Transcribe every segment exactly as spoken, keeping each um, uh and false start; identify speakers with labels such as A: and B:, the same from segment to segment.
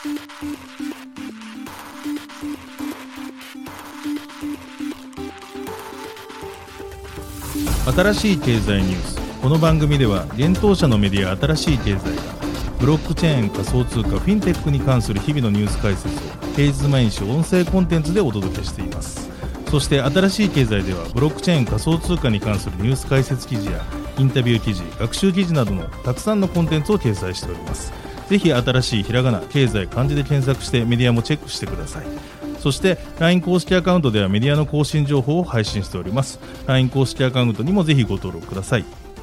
A: 新しい経済ニュース。この番組では現当社のメディア新しい経済がブロックチェーン、仮想通貨、フィンテックに関する日々のニュース解説を平日毎日音声コンテンツでお届けしています。そして新しい経済ではブロックチェーン、仮想通貨に関するニュース解説記事やインタビュー記事、学習記事などのたくさんのコンテンツを掲載しております。ぜひ新しいひらがな、経済、漢字で検索してメディアもチェックしてください。そして ライン 公式アカウントではメディアの更新情報を配信しております。 ライン 公式アカウントにもぜひご登録ください。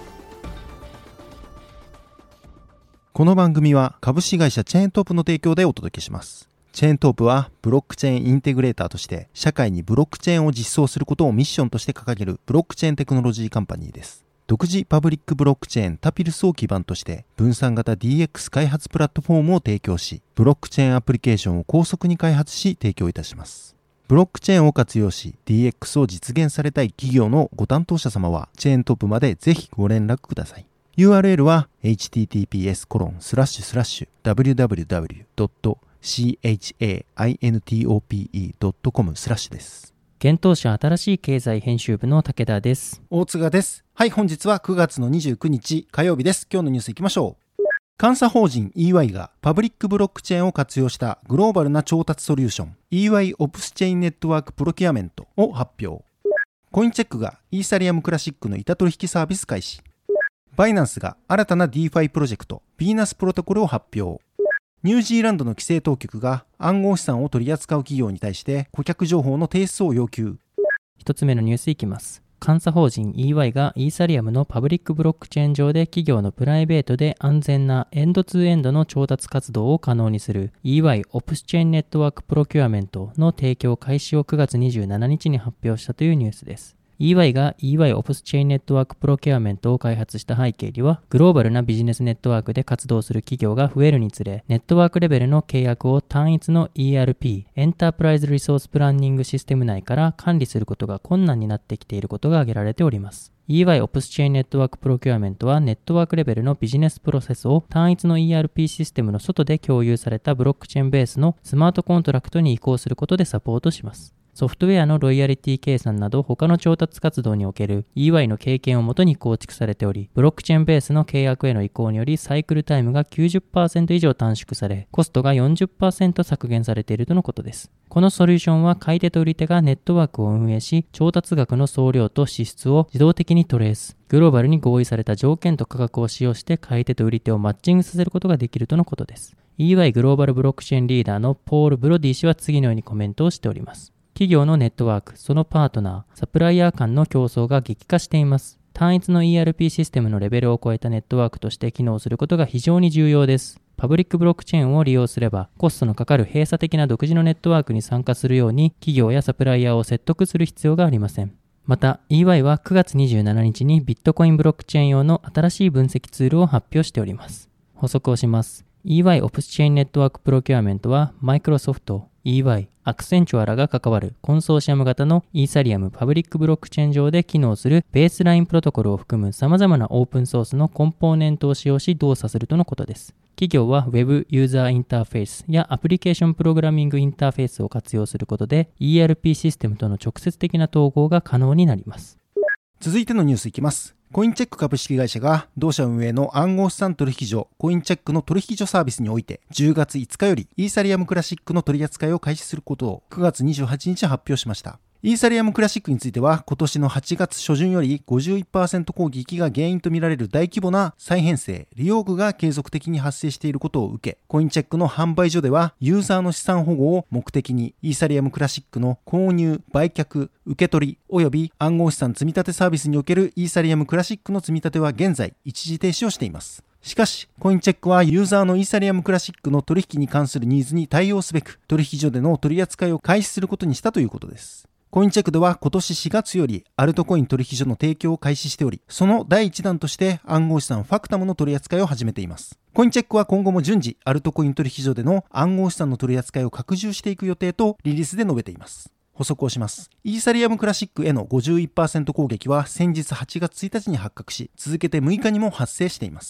B: この番組は株式会社チェーントープの提供でお届けします。チェーントープはブロックチェーンインテグレーターとして社会にブロックチェーンを実装することをミッションとして掲げるブロックチェーンテクノロジーカンパニーです。独自パブリックブロックチェーンタピルスを基盤として分散型 ディーエックス 開発プラットフォームを提供し、ブロックチェーンアプリケーションを高速に開発し提供いたします。ブロックチェーンを活用し ディーエックス を実現されたい企業のご担当者様はチェーントップまでぜひご連絡ください。ユーアールエル は エイチティーティーピーエスコロンスラッシュスラッシュダブリューダブリューダブリュードットシーエイチエーアイエヌティーオーピーイードットコムスラッシュです。
C: 現当社新しい経済編集部の武田です。
B: 大塚です。はい、本日はくがつのにじゅうくにち火曜日です。今日のニュースいきましょう。監査法人 イーワイ がパブリックブロックチェーンを活用したグローバルな調達ソリューション イーワイ オプスチェーンネットワークプロキュアメントを発表。コインチェックがイーサリアムクラシックの板取引サービス開始。バイナンスが新たな ディーファイ プロジェクトヴィーナスプロトコルを発表。ニュージーランドの規制当局が暗号資産を取り扱う企業に対して顧客情報の提出を要求。
C: 一つ目のニュースいきます。監査法人 イーワイ がイーサリアムのパブリックブロックチェーン上で企業のプライベートで安全なエンドツーエンドの調達活動を可能にする イーワイ オプスチェーンネットワークプロキュアメントの提供開始をくがつにじゅうしちにちに発表したというニュースです。イーワイ が イーワイ オプスチェーンネットワークプロキュアメントを開発した背景には、グローバルなビジネスネットワークで活動する企業が増えるにつれ、ネットワークレベルの契約を単一の イーアールピー、エンタープライズリソースプランニングシステム内から管理することが困難になってきていることが挙げられております。イーワイ オプスチェーンネットワークプロキュアメントはネットワークレベルのビジネスプロセスを単一の イーアールピー システムの外で共有されたブロックチェーンベースのスマートコントラクトに移行することでサポートします。ソフトウェアのロイヤリティ計算など他の調達活動における イーワイ の経験をもとに構築されており、ブロックチェーンベースの契約への移行によりサイクルタイムが きゅうじゅっパーセント 以上短縮され、コストが よんじゅっパーセント 削減されているとのことです。このソリューションは買い手と売り手がネットワークを運営し、調達額の総量と支出を自動的にトレース、グローバルに合意された条件と価格を使用して買い手と売り手をマッチングさせることができるとのことです。イーワイ グローバルブロックチェーンリーダーのポール・ブロディ氏は次のようにコメントをしております。企業のネットワーク、そのパートナー、サプライヤー間の競争が激化しています。単一の イーアールピー システムのレベルを超えたネットワークとして機能することが非常に重要です。パブリックブロックチェーンを利用すれば、コストのかかる閉鎖的な独自のネットワークに参加するように、企業やサプライヤーを説得する必要がありません。また、イーワイ はくがつにじゅうしちにちにビットコインブロックチェーン用の新しい分析ツールを発表しております。補足をします。イーワイ オプスチェーンネットワークプロキュアメントは、マイクロソフト、イーワイ、アクセンチュアらが関わるコンソーシアム型のイーサリアムパブリックブロックチェーン上で機能するベースラインプロトコルを含む様々なオープンソースのコンポーネントを使用し動作するとのことです。企業は Web ユーザーインターフェースやアプリケーションプログラミングインターフェースを活用することで イーアールピー システムとの直接的な統合が可能になります。
B: 続いてのニュースいきます。コインチェック株式会社が同社運営の暗号資産取引所コインチェックの取引所サービスにおいてじゅうがついつかよりイーサリアムクラシックの取り扱いを開始することをくがつにじゅうはちにち発表しました。イーサリアムクラシックについては今年のはちがつしょじゅんより ごじゅういちパーセント 攻撃が原因とみられる大規模な再編成、利用具が継続的に発生していることを受け、コインチェックの販売所ではユーザーの資産保護を目的にイーサリアムクラシックの購入、売却、受け取り及び暗号資産積立サービスにおけるイーサリアムクラシックの積み立ては現在一時停止をしています。しかし、コインチェックはユーザーのイーサリアムクラシックの取引に関するニーズに対応すべく取引所での取り扱いを開始することにしたということです。コインチェックでは今年しがつよりアルトコイン取引所の提供を開始しており、その第一弾として暗号資産ファクタムの取り扱いを始めています。コインチェックは今後も順次アルトコイン取引所での暗号資産の取り扱いを拡充していく予定とリリースで述べています。補足をします。イーサリアムクラシックへの ごじゅういちパーセント 攻撃は先日はちがつついたちに発覚し、続けてむいかにも発生しています。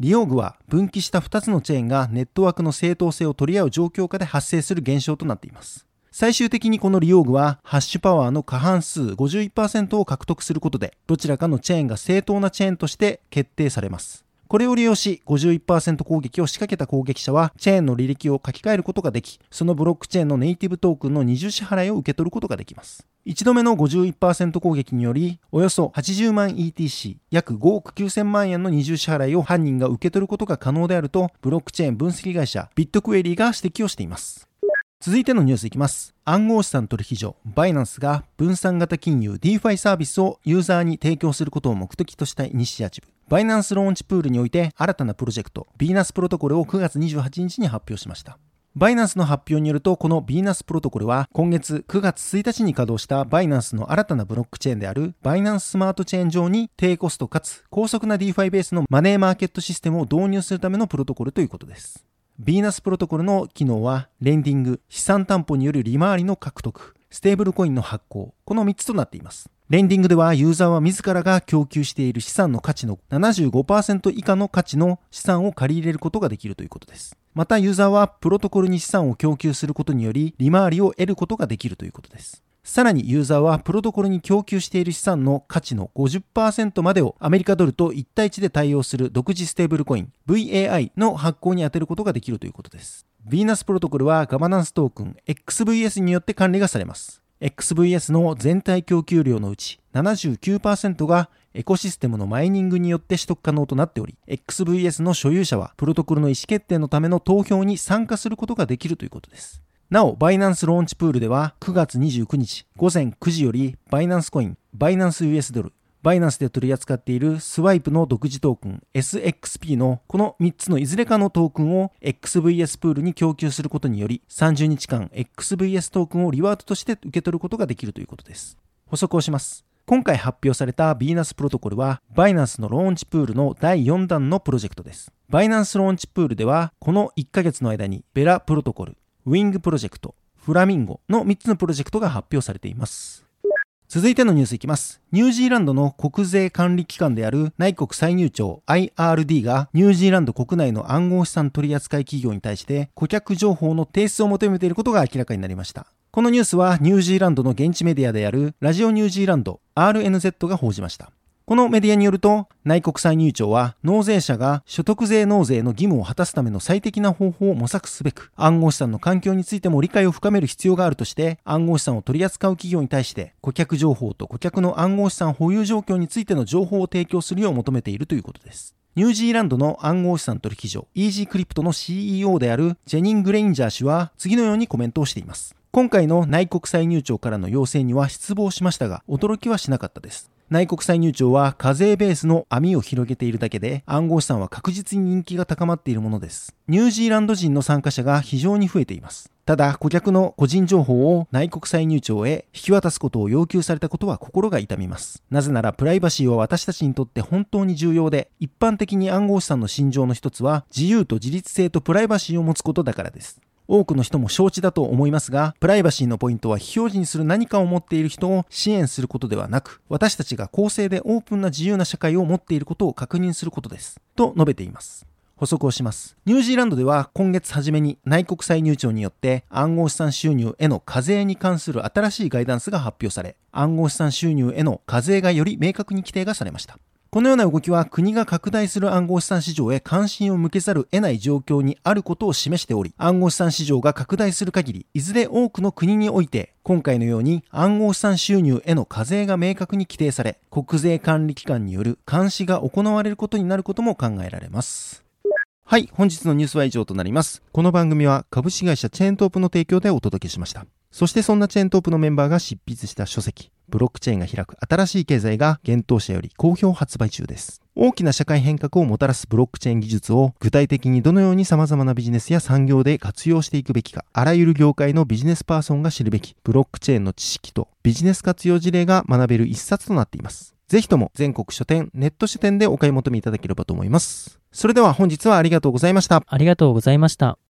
B: 利用具は分岐したふたつのチェーンがネットワークの正当性を取り合う状況下で発生する現象となっています。最終的にこの利用具はハッシュパワーの過半数 ごじゅういちパーセント を獲得することで、どちらかのチェーンが正当なチェーンとして決定されます。これを利用し ごじゅういちパーセント 攻撃を仕掛けた攻撃者はチェーンの履歴を書き換えることができ、そのブロックチェーンのネイティブトークンの二重支払いを受け取ることができます。一度目の ごじゅういちパーセント 攻撃によりおよそはちじゅうまん イーティーシー 約ごおくきゅうせんまんえんの二重支払いを犯人が受け取ることが可能であるとブロックチェーン分析会社ビットクエリーが指摘をしています。続いてのニュースいきます。暗号資産取引所バイナンスが分散型金融 ディーファイ サービスをユーザーに提供することを目的としたイニシアチブ。バイナンスローンチプールにおいて新たなプロジェクトビーナスプロトコルをくがつにじゅうはちにちに発表しました。バイナンスの発表によると、このビーナスプロトコルは今月くがつついたちに稼働したバイナンスの新たなブロックチェーンであるバイナンススマートチェーン上に低コストかつ高速な ディーファイ ベースのマネーマーケットシステムを導入するためのプロトコルということです。ビーナスプロトコルの機能はレンディング、資産担保による利回りの獲得、ステーブルコインの発行、このみっつとなっています。レンディングではユーザーは自らが供給している資産の価値の ななじゅうごパーセント 以下の価値の資産を借り入れることができるということです。またユーザーはプロトコルに資産を供給することにより利回りを得ることができるということです。さらにユーザーはプロトコルに供給している資産の価値の ごじゅっパーセント までをアメリカドルといち対いちで対応する独自ステーブルコイン ブイエーアイ の発行に充てることができるということです。ビーナスプロトコルはガバナンストークン エックスブイエス によって管理がされます。エックスブイエス の全体供給量のうち ななじゅうきゅうパーセント がエコシステムのマイニングによって取得可能となっており、エックスブイエス の所有者はプロトコルの意思決定のための投票に参加することができるということです。なお、バイナンスローンチプールではくがつにじゅうくにちごぜんくじよりバイナンスコイン、バイナンス ユーエス ドル、バイナンスで取り扱っているスワイプの独自トークン エスエックスピー のこのみっつのいずれかのトークンを エックスブイエス プールに供給することによりさんじゅうにちかん エックスブイエス トークンをリワードとして受け取ることができるということです。補足をします。今回発表されたビーナスプロトコルはバイナンスのローンチプールのだいよんだんのプロジェクトです。バイナンスローンチプールではこのいっかげつの間にベラプロトコル、ウィングプロジェクト、フラミンゴのみっつのプロジェクトが発表されています。続いてのニュースいきます。ニュージーランドの国税管理機関である内国歳入庁 アイアールディー がニュージーランド国内の暗号資産取扱企業に対して顧客情報の提出を求めていることが明らかになりました。このニュースはニュージーランドの現地メディアであるラジオニュージーランド アールエヌゼット が報じました。このメディアによると、内国歳入庁は納税者が所得税納税の義務を果たすための最適な方法を模索すべく、暗号資産の環境についても理解を深める必要があるとして、暗号資産を取り扱う企業に対して、顧客情報と顧客の暗号資産保有状況についての情報を提供するよう求めているということです。ニュージーランドの暗号資産取引所、イージークリプトの シーイーオー であるジェニン・グレインジャー氏は次のようにコメントをしています。今回の内国歳入庁からの要請には失望しましたが、驚きはしなかったです。内国歳入庁は課税ベースの網を広げているだけで暗号資産は確実に人気が高まっているものです。ニュージーランド人の参加者が非常に増えています。ただ顧客の個人情報を内国歳入庁へ引き渡すことを要求されたことは心が痛みます。なぜならプライバシーは私たちにとって本当に重要で、一般的に暗号資産の信条の一つは自由と自律性とプライバシーを持つことだからです。多くの人も承知だと思いますが、プライバシーのポイントは非表示にする何かを持っている人を支援することではなく、私たちが公正でオープンな自由な社会を持っていることを確認することです。と述べています。補足をします。ニュージーランドでは今月初めに内国歳入庁によって暗号資産収入への課税に関する新しいガイダンスが発表され、暗号資産収入への課税がより明確に規定がされました。このような動きは国が拡大する暗号資産市場へ関心を向けざる得ない状況にあることを示しており、暗号資産市場が拡大する限り、いずれ多くの国において、今回のように暗号資産収入への課税が明確に規定され、国税管理機関による監視が行われることになることも考えられます。はい、本日のニュースは以上となります。この番組は株式会社チェーントープの提供でお届けしました。そしてそんなチェーントープのメンバーが執筆した書籍、ブロックチェーンが開く新しい経済が現当社より好評発売中です。大きな社会変革をもたらすブロックチェーン技術を具体的にどのように様々なビジネスや産業で活用していくべきか、あらゆる業界のビジネスパーソンが知るべきブロックチェーンの知識とビジネス活用事例が学べる一冊となっています。ぜひとも全国書店、ネット書店でお買い求めいただければと思います。それでは本日はありがとうございました。
C: ありがとうございました。